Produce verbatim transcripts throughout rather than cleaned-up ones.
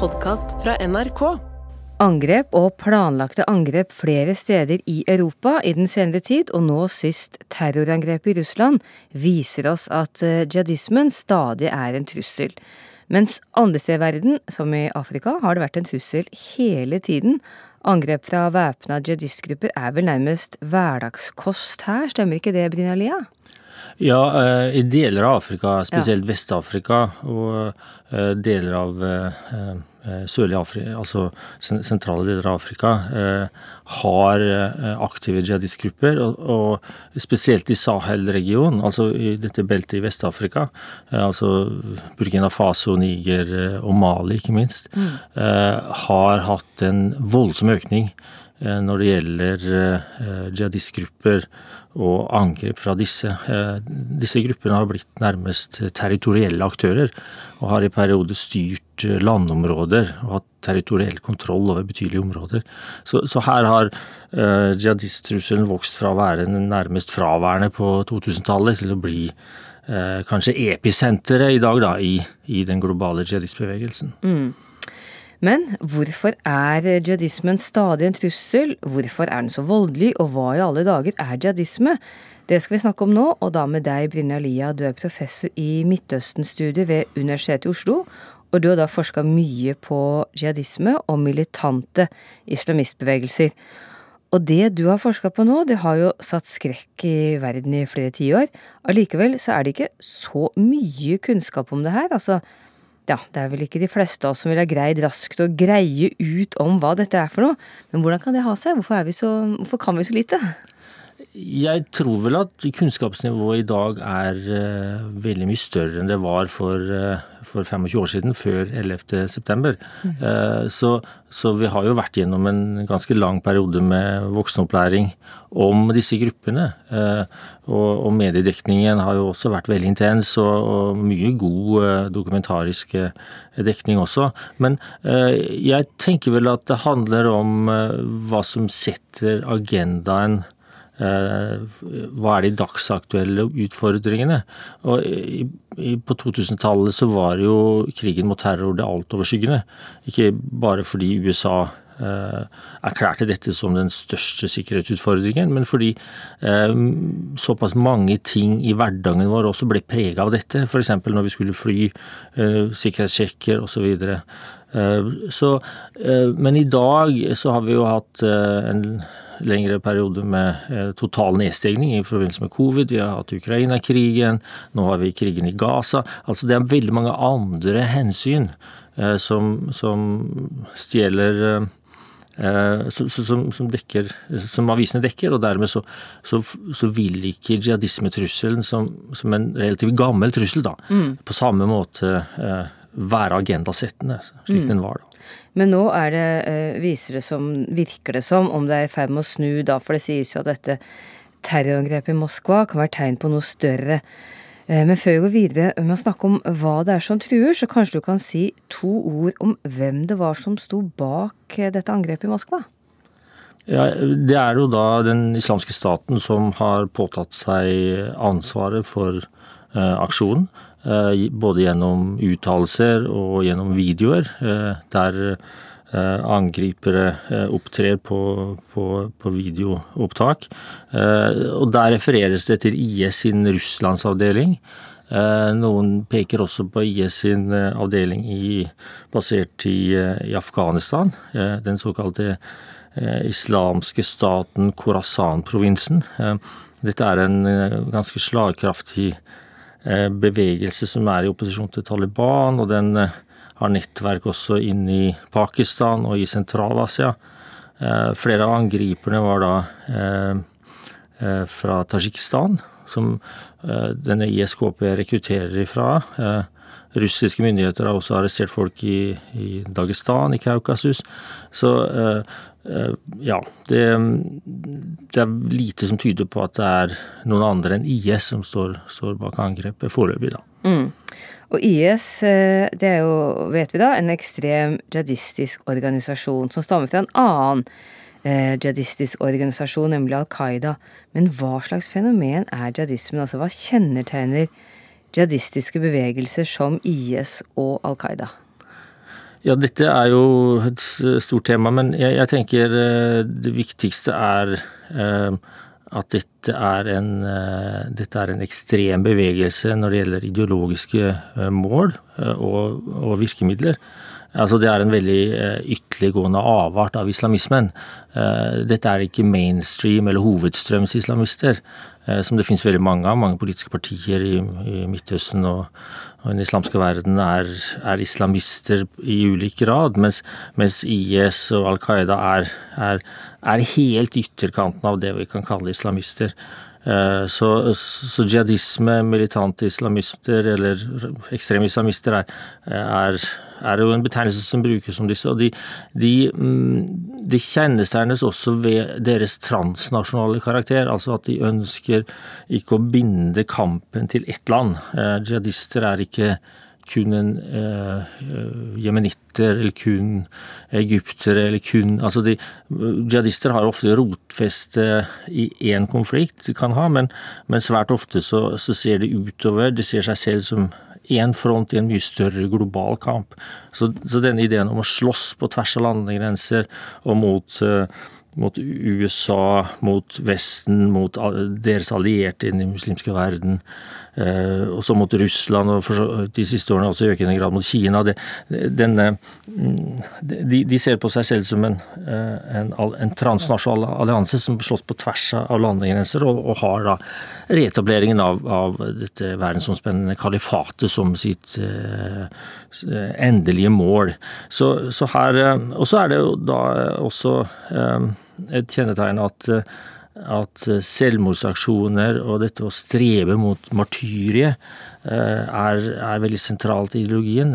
podcast fra N R K. Angrep og planlagte angrep flere steder i Europa i den senere tid, og nå sist terrorangrep i Russland, viser oss at jihadismen stadig er en trussel. Mens andre steder i verden, som i Afrika, har det vært en trussel hele tiden. Angrep fra væpnede jihadistgrupper er vel nærmest hverdagskost her, stemmer ikke det, Brynja Lia? Ja, i deler av Afrika, spesielt ja. Vest-Afrika, og deler av sørlige Afrika, altså sentrale deler av Afrika, har aktive jihadistgrupper, og, og spesielt i Sahel-regionen, altså i dette beltet i Vest-Afrika, altså Burkina Faso, Niger og Mali, ikke minst, mm. har hatt en voldsom økning når det gjelder jihadistgrupper og angrep fra disse. Disse gruppene har blitt nærmest territorielle aktører og har i perioder styrt landområder og hatt territoriell kontroll over betydelige områder. Så, så her har uh, jihadisttrusselen vokst fra å være nærmest fraværende på to-tusentallet til å bli uh, kanskje episenteret i dag da, i, i den globale jihadistbevegelsen. Mm. Men hvorfor er jihadismen stadig en trussel? Hvorfor er den så voldelig, og hva i alle dager er jihadisme? Det skal vi snakke om nå, og da med deg, Brynja Lia. Du er professor i Midtøsten-studiet ved Universitetet i Oslo, og du har da forsket mye på jihadisme og militante islamistbevegelser. Og det du har forsket på nå, det har jo satt skrekk i verden i flere tiår. Allikevel så er det ikke så mye kunnskap om det her, altså. Ja, det er vel ikke de fleste av oss som vil ha greid raskt å greie ut om hva dette er for noe. Men hvordan kan det ha seg? Hvorfor, er vi så, hvorfor kan vi så lite? Jeg tror vel at kunnskapsnivået i dag er uh, veldig mye større enn det var for, uh, for tjuefem år siden, før ellevte september. Mm. Uh, så, så vi har jo vært gjennom en ganske lang periode med voksenopplæring om disse gruppene. Uh, og, og mediedekningen har jo også vært veldig intens, og, og mye god uh, dokumentarisk uh, dekning også. Men uh, jeg tenker vel at det handler om uh, hva som setter agendaen. Uh, hva er de dagsaktuelle utfordringene? Og i, i, på to-tusentallet så var jo krigen mot terror det altoverskyggende. Ikke bare fordi U S A uh, erklærte dette som den største sikkerhetsutfordringen, men fordi uh, såpass mange ting i hverdagen vår også ble preget av dette. For eksempel når vi skulle fly, uh, sikkerhetssjekker og så videre. Uh, så, uh, men i dag så har vi jo hatt uh, en lengre periode med eh, total nedstegning i forbindelse med covid. Vi har hatt Ukraina-krigen, nå har vi krigen i Gaza. Altså det er veldig mange andre hensyn eh, som, som stjeler, eh, som, som, som, dekker, som avisene dekker, og dermed så, så, så vil ikke jihadismetrusselen som, som en relativt gammel trussel da, mm. på samme måte eh, være agendasettende, slik mm. den var da. Men nå er det, viser det som, virker det som, om det er i ferd med å snu da, for det sies jo at dette terrorangrepet i Moskva kan være tegn på noe større. Men før vi går videre med å snakke om hva det er som truer, så kanskje du kan si to ord om hvem det var som sto bak dette angrepet i Moskva? Ja, det er jo da den islamske staten som har påtatt seg ansvaret for uh, aksjonen. Både gjennom uttalelser og gjennom videoer, der angripere opptrer på, på, på videoopptak. Og der refereres det til I S sin Russlandsavdeling. Noen peker også på I S sin avdeling i, basert i, i Afghanistan, den såkalte islamske staten Khorasan-provinsen. Dette er en ganske slagkraftig bevegelse som er i opposisjon til Taliban, og den har nettverk også inn i Pakistan og i Sentral-Asia. Flere av angriperne var da fra Tajikistan, som denne I S K P rekrutterer ifra. Russiske myndigheter har også arrestert folk i, i Dagestan, i Kaukasus. Så ja, det, det er lite som tyder på at det er noen andre enn I S som står, står bak angrepet foreløpig da. Mm. Og I S, det er jo, vet vi da, en ekstrem jihadistisk organisasjon som stammer fra en annen eh, jihadistisk organisasjon, nemlig Al-Qaida. Men hva slags fenomen er jihadismen? Altså, hva kjennetegner jihadistiske bevegelser som I S og Al-Qaida? Ja, dette er jo et stort tema, men jeg, jeg tenker det viktigste er at dette er, en, dette er en ekstrem bevegelse når det gjelder ideologiske mål og, og virkemidler. Altså det er en veldig ytterliggående avart av islamismen. Dette er ikke mainstream eller hovedstrøms islamister, som det finnes veldig mange av. Mange politiske partier i, i Midtøsten og, og den islamske verden er, er islamister i ulik grad, mens, mens I S og Al-Qaida er, er, er helt ytterkanten av det vi kan kalle islamister. Så, så jihadisme, militante islamister eller ekstreme islamister er, er, er jo en betegnelse som brukes som disse, og de, de, de kjennetegnes også ved deres transnasjonale karakter, altså at de ønsker ikke å binde kampen til ett land. Jihadister er ikke kun en uh, jemenitter, eller kun egyptere, eller kun, altså de, jihadister har ofte rotfeste i en konflikt de kan ha, men, men svært ofte så, så ser de utover, de ser seg selv som en front i en mye større global kamp. Så, så denne ideen om å slåss på tvers av landegrenser og mot uh, mot U S A, mot Vesten, mot deres allierte i den muslimske verden, eh, og så mot Russland, og for de siste årene også i økende grad mot Kina. Det, denne, de, de ser på seg selv som en, en, en transnasjonal allianse som slåss på tvers av landegrenser, og, og har da reetableringen av, av dette verdensomspennende kalifatet som sitt eh, endelige mål. Så, så her, og så er det jo da også eh, et kjennetegn at, at selvmordsaksjoner og dette å strebe mot martyriet er, er veldig sentralt i ideologien.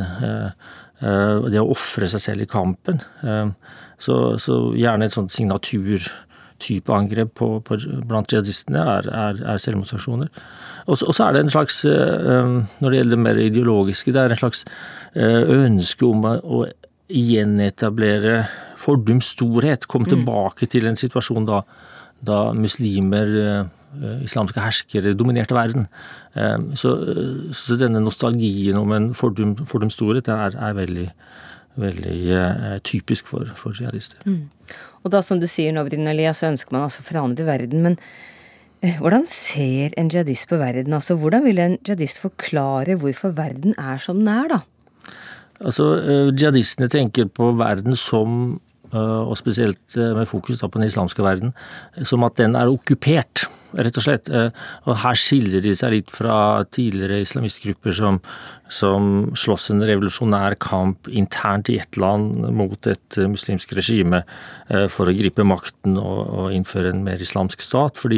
Det å offre seg selv i kampen. Så, så gjerne et sånt signaturtype angrep på, på, blant jihadistene er, er, er selvmordsaksjoner. Og så, og så er det en slags, når det gjelder det mer ideologiske, det er en slags ønske om å, å gjenetablere fordums storhet, kom tilbake til en situasjon da, da muslimer, eh, islamske herskere dominerte verden. Eh, så, så denne nostalgien om en fordum, fordums storhet er, er veldig, veldig eh, typisk for, for jihadister. Mm. Og da, som du sier nå, Brynja, så ønsker man altså forandre verden, men eh, hvordan ser en jihadist på verden? Altså, hvordan vil en jihadist forklare hvorfor verden er som den er, da? Altså, eh, jihadistene tenker på verden som, og spesielt med fokus da på den islamske verden, som at den er okkupert, rett og slett. Og her skiller de seg litt fra tidligere islamistgrupper som, som slåss en revolusjonær kamp internt i et land mot et muslimsk regime for å gripe makten og, og innføre en mer islamsk stat, fordi,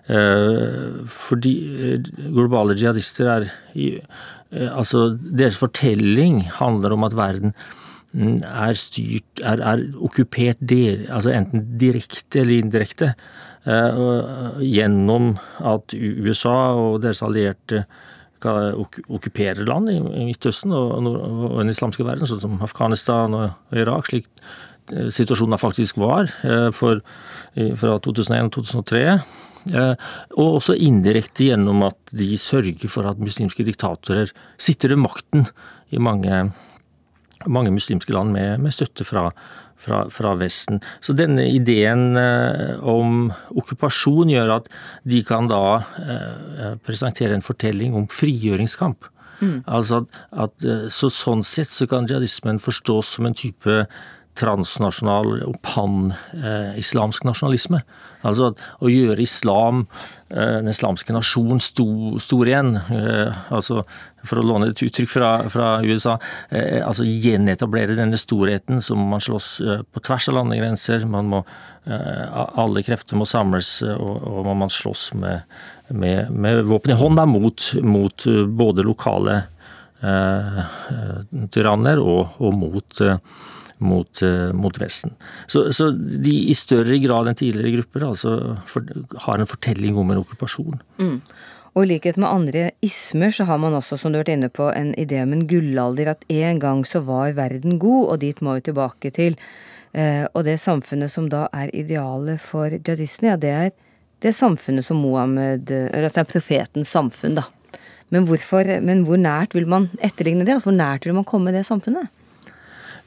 fordi globale jihadister er i, altså deres fortelling handler om at verden er styrt, er, er okkupert der, altså enten direkte eller indirekte, eh, gjennom at U S A og deres allierte kan ok- okkupere land i, i Midtøsten og, og, og den islamske verden, sånn som Afghanistan og, og Irak, slik eh, situasjonen faktisk var eh, for, eh, fra to tusen og en og to tusen og tre. Eh, og også indirekte gjennom at de sørger for at muslimske diktatorer sitter ved makten i mange mange muslimske land med, med støtte fra, fra, fra Vesten. Så denne ideen eh, om okkupasjon gjør at de kan da eh, presentere en fortelling om frigjøringskamp. Mm. Altså at, at så sånn sett så kan jihadismen forstås som en type transnasjonal og pan-islamsk nasjonalisme. Altså at å gjøre islam, den islamske nasjon, stor, stor igjen, altså for å låne et uttrykk fra, fra U S A, altså gjenetablere denne storheten som man slåss på tvers av landegrenser, man må, alle krefter må samles, og, og man slåss med, med, med våpen i hånda mot, mot både lokale eh, tyranner og, og mot Mot, mot Vesten. Så, så de i større grad enn tidligere grupper altså for, har en fortelling om en okkupasjon. Mm. Og i likhet med andre ismer så har man også, som du har vært inne på, en idé om en gullalder, at en gang så var verden god, og dit må vi tilbake til. Eh, og det samfunnet som da er idealet for jihadistene, ja, det er det samfunnet som Mohammed, eller altså profetens samfunn da. Men hvorfor, men hvor nært vil man etterligne det? Altså, hvor nært vil man komme det samfunnet?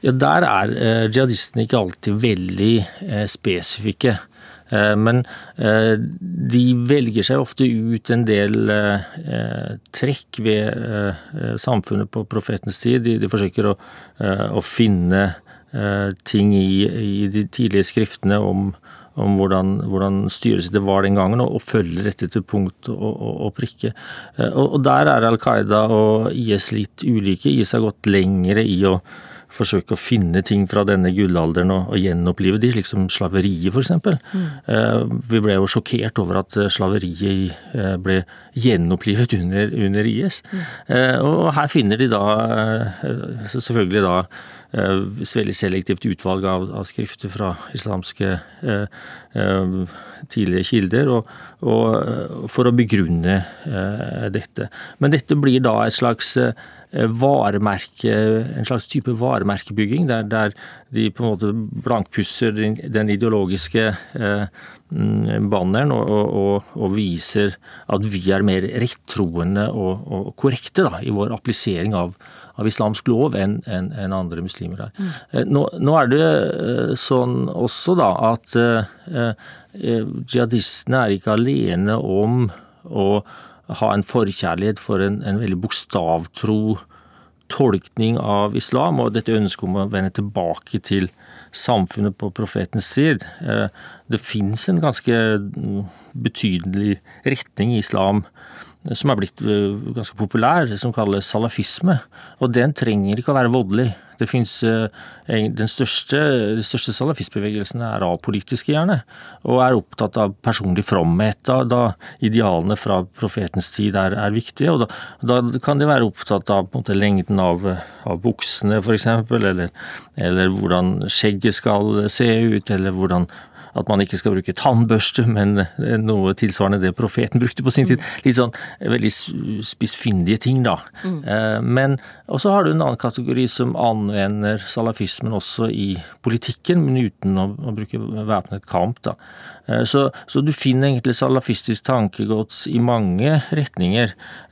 Ja, der er eh, jihadistene ikke alltid veldig eh, spesifikke. Eh, men eh, de velger seg ofte ut en del eh, trekk ved eh, samfunnet på profetens tid. De, de forsøker å, eh, å finne eh, ting i, i de tidlige skriftene om om hvordan, hvordan styresettet var den gangen, og, og følger dette til punkt og, og, og prikke. Og, og der er Al-Qaida og I S litt ulike. I S har gått lengre i å forsøke å finne ting fra denne gullalderen og, og gjenopplive de, slik som slaveriet for eksempel. Mm. Uh, vi ble jo sjokkert over at slaveriet uh, ble gjenopplivet under, under I S. Mm. Uh, og her finner de da uh, selvfølgelig da uh, veldig selektivt utvalg av, av skrifter fra islamske uh, uh, tidlige kilder, og, og, uh, for å begrunne uh, dette. Men dette blir da et slags uh, varemerke, en slags type varemerkebygging, der, der de på en måte blankpusser den, den ideologiske eh, banneren og, og, og viser at vi er mer rettroende og, og korrekte da, i vår applisering av, av islamsk lov enn en, en andre muslimer er. Mm. Nå, nå er det sånn også da at eh, jihadistene er ikke alene om å ha en forkjærlighet for en, en veldig bokstavtro tolkning av islam, og dette ønsket om å vende tilbake til samfunnet på profetens tid. Det finnes en ganske betydelig retning i islam som er blitt ganske populær, som kalles salafisme, og den trenger ikke å være voldelig. Det finnes den største, den største salafistbevegelsen er apolitiske gjerne, og er opptatt av personlig fromhet, da, da idealene fra profetens tid er, er viktige, og da, da kan de være opptatt av på en måte, lengden av, av buksene for eksempel, eller, eller hvordan skjegget skal se ut, eller hvordan at man ikke skal bruke tannbørste, men noe tilsvarende det profeten brukte på sin tid. Litt sånn veldig spissfindige ting da. Mm. Men også har du en annen kategori som anvender salafismen også i politikken, men uten å, å bruke væpnet kamp da. Så, så du finner egentlig salafistisk tankegods i mange retninger,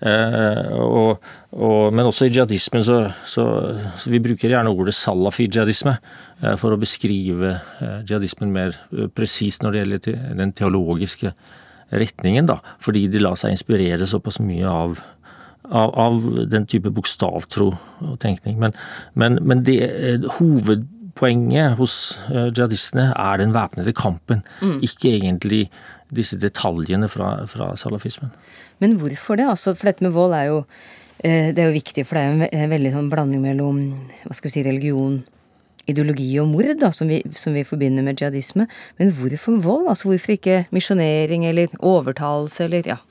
og, og, men også i jihadismen så, så, så vi bruker gjerne ordet salafi-jihadisme for å beskrive jihadismen mer presist når det gjelder den teologiske retningen da, fordi de lar seg inspirere såpass mye av, av, av den type bokstavtro og tenkning. Men, men, men det hoved Poenget hos jihadistene er den væpnede kampen, mm. ikke egentlig disse detaljene fra, fra salafismen. Men hvorfor det? Altså, for dette med vold er jo, det er jo viktig, for det er jo en veldig sånn blanding mellom, hva skal vi si, religion, ideologi og mord, da, som vi, som vi forbinder med jihadisme. Men hvorfor vold? Altså, hvorfor ikke misjonering eller overtalelse, eller ja?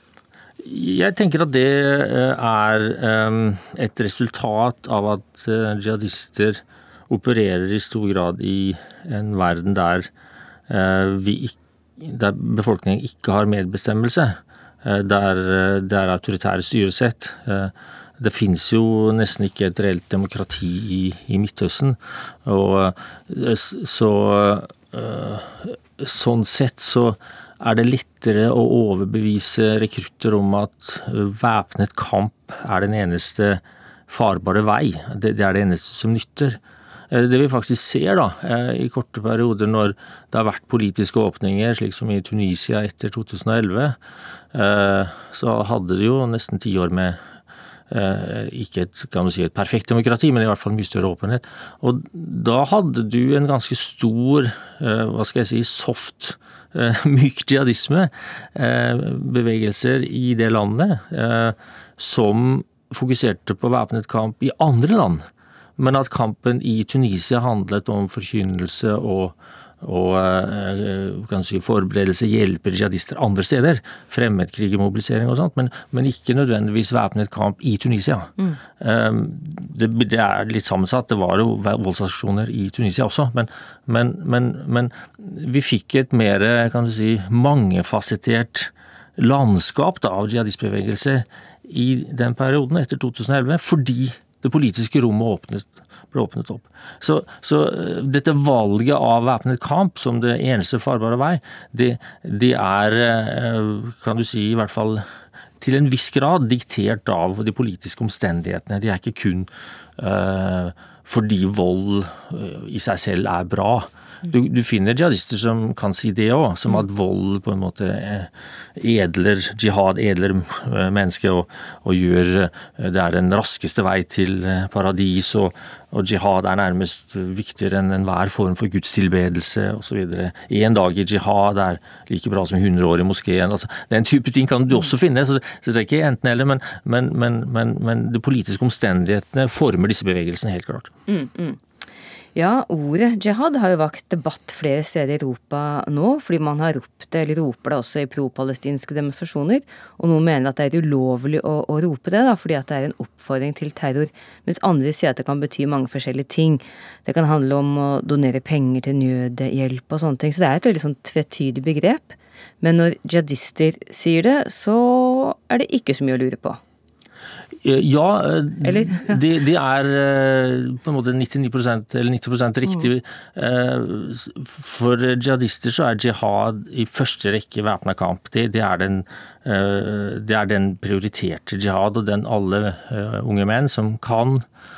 Jeg tenker at det er et resultat av at jihadister opererer i stor grad i en verden der, eh, vi, der befolkningen ikke har medbestemmelse, eh, der det er autoritære styresett. Eh, det finnes jo nesten ikke et reelt demokrati i, i Midtøsten, og eh, så eh, sånn sett så er det lettere å overbevise rekrutter om at væpnet kamp er den eneste farbare vei. Det, det er det eneste som nytter. Det vi faktisk ser da, i korte perioder når det har vært politiske åpninger, slik som i Tunisia etter to tusen og elleve, så hadde det jo nesten ti år med ikke et, kan man si, et perfekt demokrati, men i hvert fall mye større åpenhet. Og da hadde du en ganske stor, hva skal jeg si, soft, myk jihadisme, bevegelser i det landet, som fokuserte på væpnet kamp i andre land. Men at kampen i Tunisia handlet om forkynnelse og, og kan du si, forberedelse, hjelper jihadister andre steder, fremmedkrig, mobilisering og sånt, men, men ikke nødvendigvis væpnet kamp i Tunisia. Mm. Det, det er litt sammensatt, det var jo voldsaksjoner i Tunisia også, men, men, men, men vi fikk et mer, kan du si, mangefasettert landskap da, av jihadistbevegelser i den perioden etter to tusen og elleve, fordi det politiske rommet åpnet, ble åpnet opp. Så, så dette valget av væpnet kamp som det eneste farbare vei, det, det er, kan du si, i hvert fall til en viss grad diktert av de politiske omstendighetene. De er ikke kun uh, fordi vold i seg selv er bra. Du, du finner jihadister som kan si det også, som at vold på en måte edler, jihad edler mennesker og, og gjør det er den raskeste vei til paradis, og, og jihad er nærmest viktigere enn enhver form for gudstilbedelse og så videre. En dag i jihad er like bra som hundre år i moskeen. Altså, den type ting kan du også finne, så, så det er ikke enten eller, men, men, men, men, men de politiske omstendighetene former disse bevegelsene helt klart. Mm, mm. Ja, ordet jihad har jo vakt debatt flere steder i Europa nå, fordi man har ropt det, eller roper det også i pro-palestinske demonstrasjoner, og noen mener at det er ulovlig å, å rope det, da, fordi at det er en oppfordring til terror, mens andre sier at det kan bety mange forskjellige ting. Det kan handle om å donere penger til nødhjelp og sånne ting, så det er et veldig sånn tvetydig begrep. Men når jihadister sier det, så er det ikke så mye å lure på. Ja, det, det er på en måte nittini prosent eller nitti prosent riktig. Mm. For jihadister så er jihad i første rekke væpnet kamp. Det, det, er den, det er den prioriterte jihad, og den alle unge menn som kan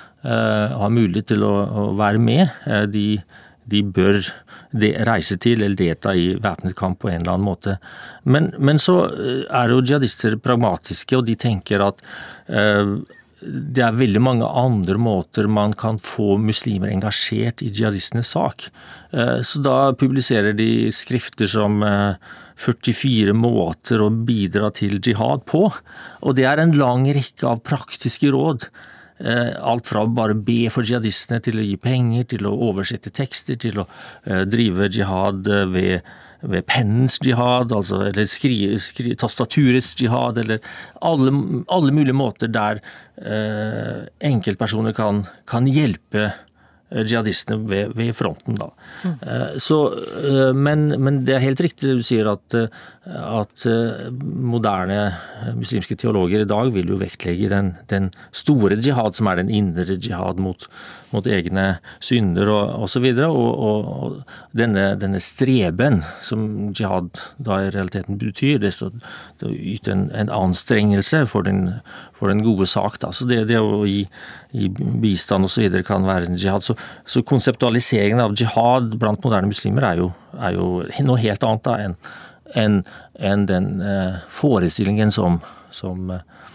ha mulighet til å, å være med, de de bør de reise til eller delta i væpnet kamp på en eller annen måte. Men, men så er jo jihadister pragmatiske, og de tenker at uh, det er veldig mange andre måter man kan få muslimer engasjert i jihadistenes sak. Uh, så da publiserer de skrifter som uh, førtifire måter å bidra til jihad på, og det er en lang rekke av praktiske råd. Alt fra bare be for jihadistene til å gi penger, til å oversette tekster, til å uh, drive jihad ved, ved pennens jihad, altså, eller skri, skri, tastaturets jihad, eller alle, alle mulige måter der uh, enkeltpersoner kan, kan hjelpe jihadistene ved, ved fronten da. Mm. Uh, så, uh, men, men det er helt riktig du sier at, uh, at uh, moderne muslimske teologer i dag vil jo vektlegge den, den store jihad som er den indre jihad mot, mot egne synder og, og så videre, og, og, og denne, denne streben som jihad da i realiteten betyr, det er å yte en, en anstrengelse for den, for den gode sak da. Så det, det å gi, gi bistand og så videre kan være en jihad. Så Så konseptualiseringen av jihad blant moderne muslimer er jo, er jo noe helt annet da enn en, en den uh, forestillingen som, som,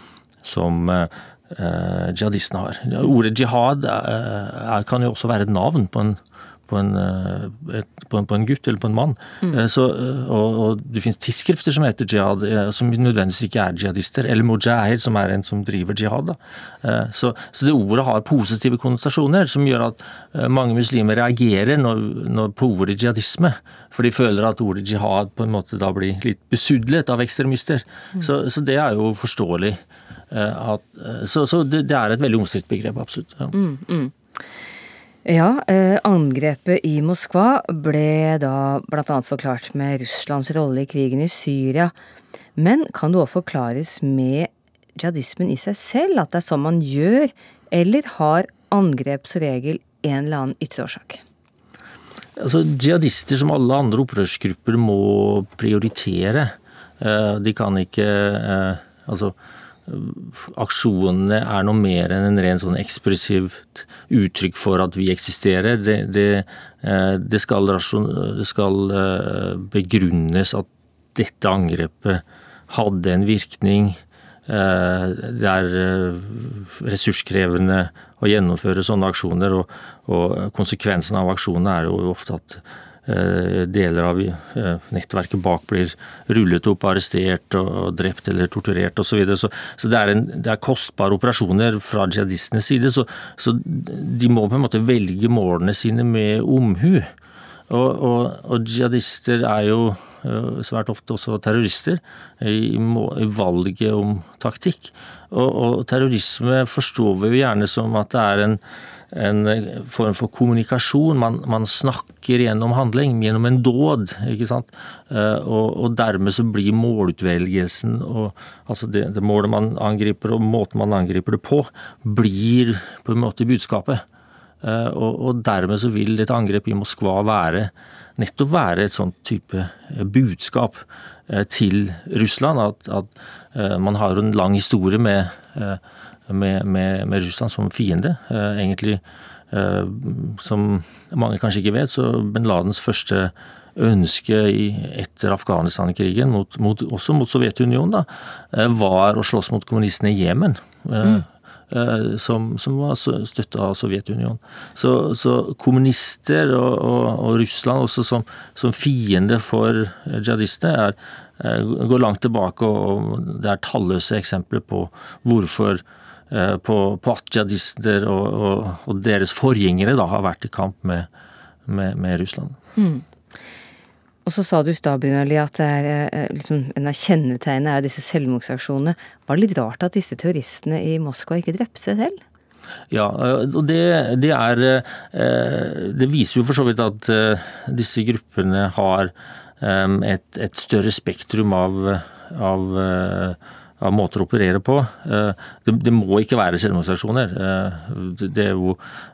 som uh, jihadistene har. Ordet jihad uh, er, kan jo også være et navn på en, på en, et, på en, på en gutt eller på en mann. Mm. Så, og, og det finnes tidsskrifter som heter jihad, som nødvendigvis ikke er jihadister, eller mujahid, som er en som driver jihad. Da. Så, så det ordet har positive konnotasjoner, som gjør at mange muslimer reagerer når, når på ordet jihadisme, for de føler at ordet jihad på en måte da blir litt besudlet av ekstremister. Mm. Så, så det er jo forståelig. At, så så det, det er et veldig omstridt begrep, absolutt. Ja. Mm, mm. Ja, eh, angrepet i Moskva ble da blant annet forklart med Russlands rolle i krigen i Syria. Men kan det også forklares med jihadismen i seg selv, at det er sånn man gjør, eller har angrep som regel en eller annen ytre årsak? Altså, jihadister som alle andre opprørsgrupper må prioritere. Eh, de kan ikke, eh, altså, aksjonene er noe mer enn en ren sånn ekspressivt uttrykk for at vi eksisterer. Det, det, det, skal, det skal begrunnes at dette angrepet hadde en virkning. Det er ressurskrevende å gjennomføre sånne aksjoner, og, og konsekvensen av aksjonene er jo ofte at deler av nettverket bak blir rullet opp, arrestert og drept eller torturert og så videre. Så, så det, er en, det er kostbare operasjoner fra jihadistenes side, så, så de må på en måte velge målene sine med omhu. Og, og, og jihadister er jo svært ofte også terrorister i, i valget om taktikk. Og, og terrorisme forstår vi jo gjerne som at det er en en form for kommunikasjon. Man, man snakker gjennom handling, gjennom en dåd, ikke sant? Og, og dermed så blir målutvelgelsen, og, altså det, det målet man angriper og måten man angriper det på, blir på en måte budskapet. Og, og dermed så vil et angrep i Moskva være, nettopp være et sånt type budskap til Russland, at, at man har en lang historie med Med, med, med Russland som fiende, eh, egentlig som mange kanskje ikke vet, så bin Ladens første ønske i, etter Afghanistan-krigen, mot, mot, også mot Sovjetunionen, da, var å slåss mot kommunistene i Jemen. Mm. Som, som var støttet av Sovjetunionen. Så, så kommunister og, og, og Russland også som, som fiende for jihadister er, går langt tilbake, og det er talløse eksempler på hvorfor på, på at jihadister og, og, og deres forgjengere da har vært i kamp med, med, med Russland. Mm. Og så sa du i stad, Brynjar Lie, at det er, liksom, en av kjennetegnene er disse selvmordsaksjonene. Var det litt rart at disse terroristene i Moskva ikke drepte seg selv? Ja, og det, det er det viser jo for så vidt at disse gruppene har et, et større spektrum av, av, av måter å operere på. Det, det må ikke være selvmordsaksjoner. Det, det er jo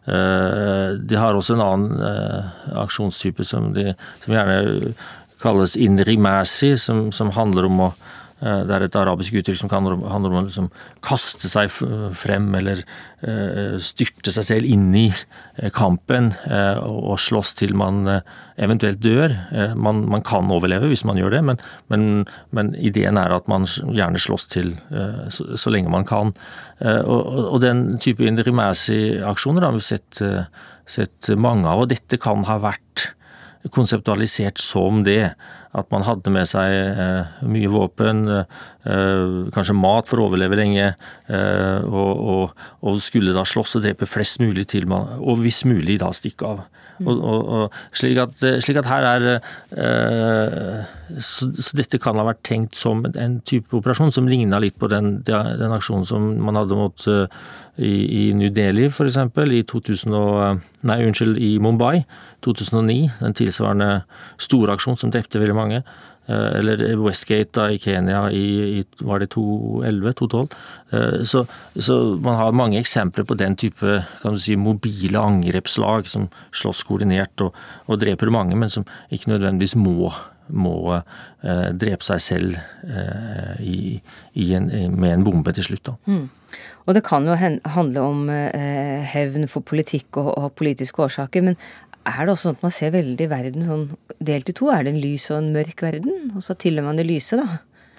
de har også en annen aksjonstype som, de, som gjerne kalles inrimasi, som, som handler om å det er et arabisk uttrykk som kan handle om å liksom kaste seg frem eller styrte seg selv inn i kampen og slåss til man eventuelt dør. Man, man kan overleve hvis man gjør det, men, men, men ideen er at man gjerne slåss til så, så lenge man kan. Og, og den type inrimasi-aksjoner har vi sett, sett mange av, og dette kan ha vært konseptualisert som det, at man hadde med seg eh, mye våpen, eh, kanskje mat for å overleve lenge, eh, og, og, og skulle da slåss og drepe flest mulig til man, og hvis mulig da stikke av. Mm. Og, og, og slik, at, slik at her er eh, så, så dette kan ha vært tenkt som en type operasjon som lignet litt på den, den aksjonen som man hadde mot uh, i, i New Delhi for eksempel, i to tusen og, nei, unnskyld, i Mumbai to tusen og ni, en tilsvarende stor aksjon som drepte veldig mange, uh, eller Westgate da, i Kenya i, i var det to elleve, to tolv. Uh, så, så man har mange eksempler på den type, kan du si, mobile angrepslag som slåss koordinert og, og dreper mange, men som ikke nødvendigvis må må eh, drepe seg selv eh, i, i en, med en bombe til slutt. Da. Mm. Og det kan jo handle om eh, hevn for politikk og, og politiske årsaker, men er det også sånn at man ser veldig verden sånn delt i to? Er det en lys og en mørk verden? Og så tilhører man det lyse, da?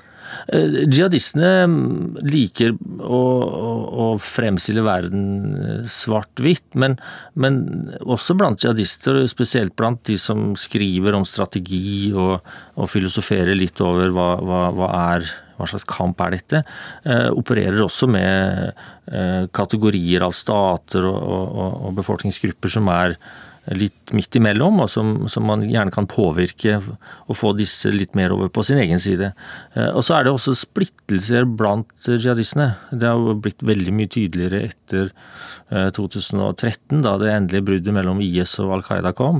Jihadistene liker å, å, å fremstille verden svart-hvitt, men, men også blant jihadister, spesielt blant de som skriver om strategi og, og filosoferer litt over hva, hva, hva, er, hva slags kamp er dette, eh, opererer også med eh, kategorier av stater og, og, og befolkningsgrupper som er litt midt imellom, og som, som man gjerne kan påvirke og få disse litt mer over på sin egen side. Og så er det også splittelser blant jihadistene. Det har jo blitt veldig mye tydeligere etter to tusen og tretten, da det endelige bruddet mellom I S og Al-Qaida kom.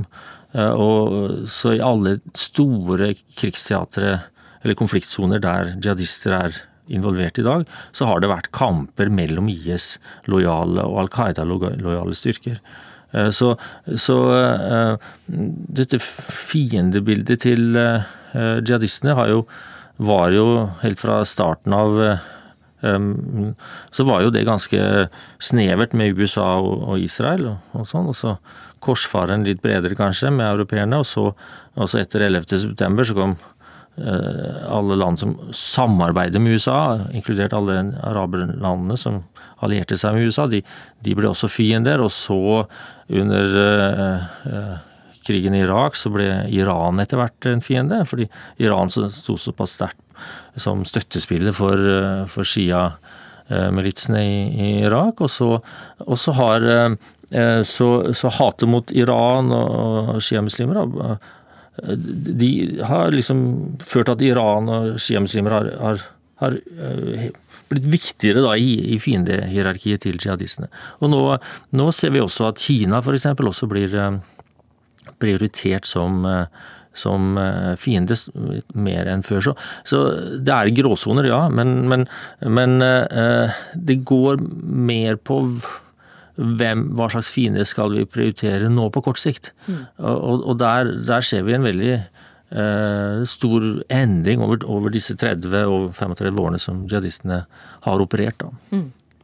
Og så i alle store krigsteatre eller konfliktsoner der jihadister er involvert i dag, så har det vært kamper mellom I S-lojale og Al-Qaida-lojale styrker. Så, så uh, dette fiendebildet til uh, jihadistene har jo, var jo helt fra starten av uh, um, så var jo det ganske snevert med U S A og, og Israel og, og sånn, og så korsfaren litt bredere kanskje med europeerne, og så, og så etter ellevte september så kom uh, alle land som samarbeider med U S A, inkludert alle araberlandene som allierte seg med U S A, de, de ble også fiender, og så under uh, uh, krigen i Irak så ble Iran etter hvert en fiende, fordi Iran stod såpass sterkt som støttespiller for, uh, for Shia-militsene i, i Irak, og så, og så har uh, så, så hatet mot Iran og, og Shia-muslimer uh, de har liksom ført at Iran og Shia-muslimer har, har, har uh, blitt viktigere da i, i fiendehierarkiet til jihadistene. Og nå, nå ser vi også at Kina for eksempel også blir uh, prioritert som, uh, som uh, fiende mer enn før. Så, så det er gråsoner, ja, men, men, men uh, det går mer på hvem, hva slags fiende skal vi prioritere nå på kort sikt. Mm. Og, og der, der ser vi en veldig Uh, stor endring over, over disse tretti og femogtretti årene som jihadistene har operert da. Mm.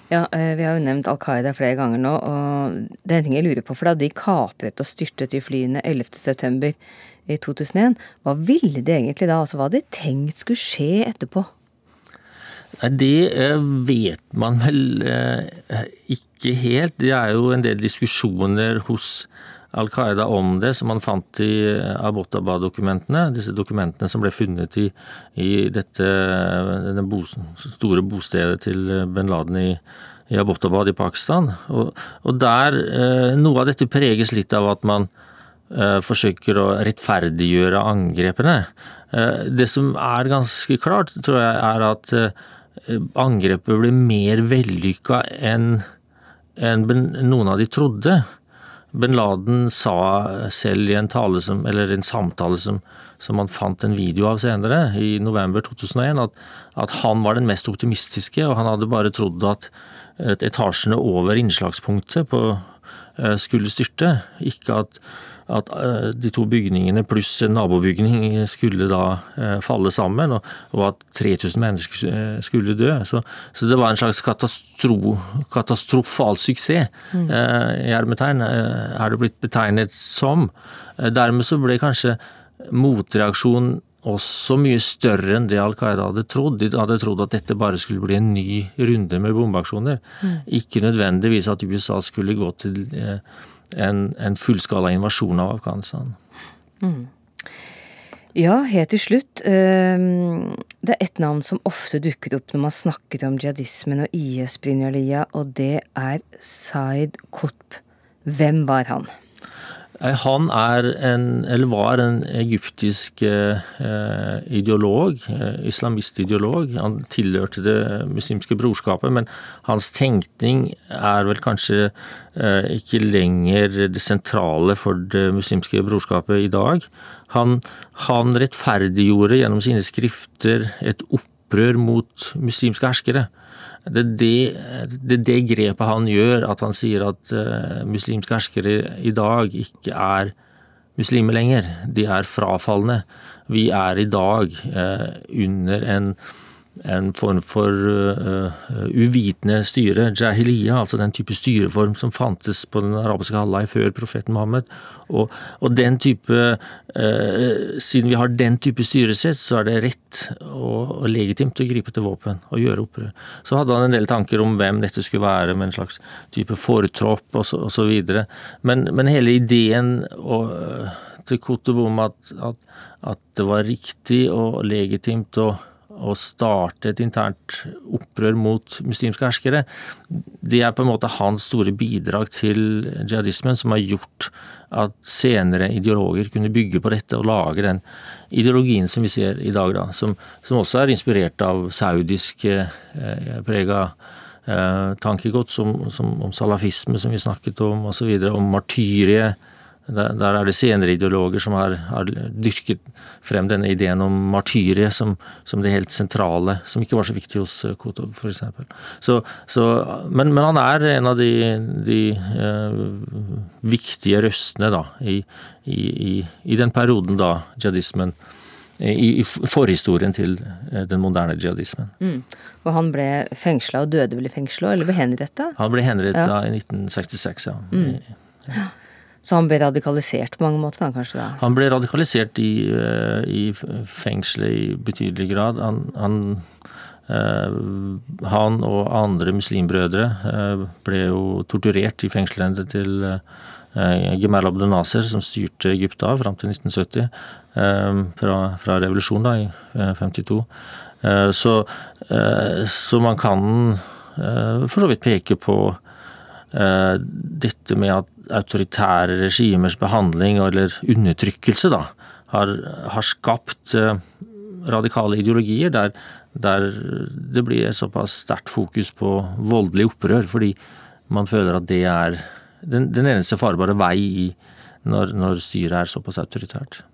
Ja, vi har jo nevnt Al-Qaida flere ganger nå, og det er en ting jeg lurer på, for da de kapret og styrtet i flyene ellevte september i to tusen og en, hva ville det egentlig da? Altså, hva hadde de tenkt skulle skje etterpå? Nei, det vet man vel ikke helt. Det er jo en del diskusjoner hos Al-Qaida om det, som man fant i Abbottabad-dokumentene, disse dokumentene som ble funnet i, i dette denne bo, store bostedet til Bin Laden i, i Abbottabad i Pakistan. Og, og der, noe av dette preges litt av at man eh, forsøker å rettferdiggjøre angrepene. Eh, det som er ganske klart, tror jeg, er at eh, angrepet ble mer vellykket enn, enn noen av de trodde. Bin Laden sa selv i en tale som, eller en samtale som, som man fant en video av senere, i november to tusen og en, at, at han var den mest optimistiske, og han hadde bare trodd at, at etasjene over innslagspunktet på, skulle styrte, ikke at, at de to bygningene pluss en nabobygning skulle da falle sammen, og, og at tre tusen mennesker skulle dø. Så, så det var en slags katastro, katastrofal suksess, mm. i hermetegn, er det blitt betegnet som. Dermed så ble kanskje motreaksjonen også mye større enn det Al-Qaida hadde trodd. De hadde trodd at dette bare skulle bli en ny runde med bombeaksjoner. Mm. Ikke nødvendigvis at U S A skulle gå til en, en fullskala invasjon av Afghanistan. Mm. Ja, helt til slutt. Det er et navn som ofte dukker opp når man snakker om jihadismen og I S, Brynja, og det er Saeed Qutb. Hvem var han? Han er en, eller var en egyptisk eh, ideolog, eh, islamistideolog. Han tilhørte det muslimske brorskapet, men hans tenkning er vel kanskje eh, ikke lenger det sentrale for det muslimske brorskapet i dag. Han, han rettferdiggjorde gjennom sine skrifter et opprør mot muslimske herskere. Det er det, det, det grepet han gjør, at han sier at uh, muslimske herskere i dag ikke er muslimer lenger. De er frafallende. Vi er i dag uh, under en, en form for uh, uvitende styre, jahiliya, altså den type styreform som fantes på den arabiske halvøy før profeten Mohammed. Og, og den type, uh, siden vi har den type styresett, så er det rett og, og legitimt å gripe til våpen og gjøre opprør. Så hadde han en del tanker om hvem dette skulle være, med en slags type fortropp og så, og så videre. Men, men hele ideen og, til Qutb om at, at, at det var riktig og legitimt å å starte et internt opprør mot muslimske herskere, det er på en måte hans store bidrag til jihadismen, som har gjort at senere ideologer kunne bygge på dette og lage den ideologien som vi ser i dag, da, som, som også er inspirert av saudisk eh, prega eh, tankegods som, som, om salafisme, som vi snakket om, og så videre, om martyrie. Der, der er det senere ideologer som har, har dyrket frem denne ideen om martyrie som, som det helt sentrale, som ikke var så viktig hos Qutb, for eksempel. Så, så, men, men han er en av de, de uh, viktige røstene da, i, i, i den perioden da jihadismen, i, i forhistorien til den moderne jihadismen. Mm. Og han ble fengslet og døde vel i fengslet, eller ble henrettet? Han ble henrettet ja. i nitten sekstiseks, ja. Mm. ja. Så han ble radikalisert på mange måter da, kanskje da? Han ble radikalisert i, i fengselet i betydelig grad. Han, han, eh, han og andre muslimbrødre eh, ble jo torturert i fengslene til eh, Gemal Abdel Nasser, som styrte Egypt av frem til nitten sytti, eh, fra, fra revolusjonen da, i eh, femtito. Eh, så, eh, så man kan eh, for så vidt peke på eh, dette med at autoritære regimers behandling eller undertrykkelse da, har, har skapt eh, radikale ideologier der, der det blir såpass sterkt fokus på voldelig opprør, fordi man føler at det er den, den eneste farbare vei i når, når styret er såpass autoritært.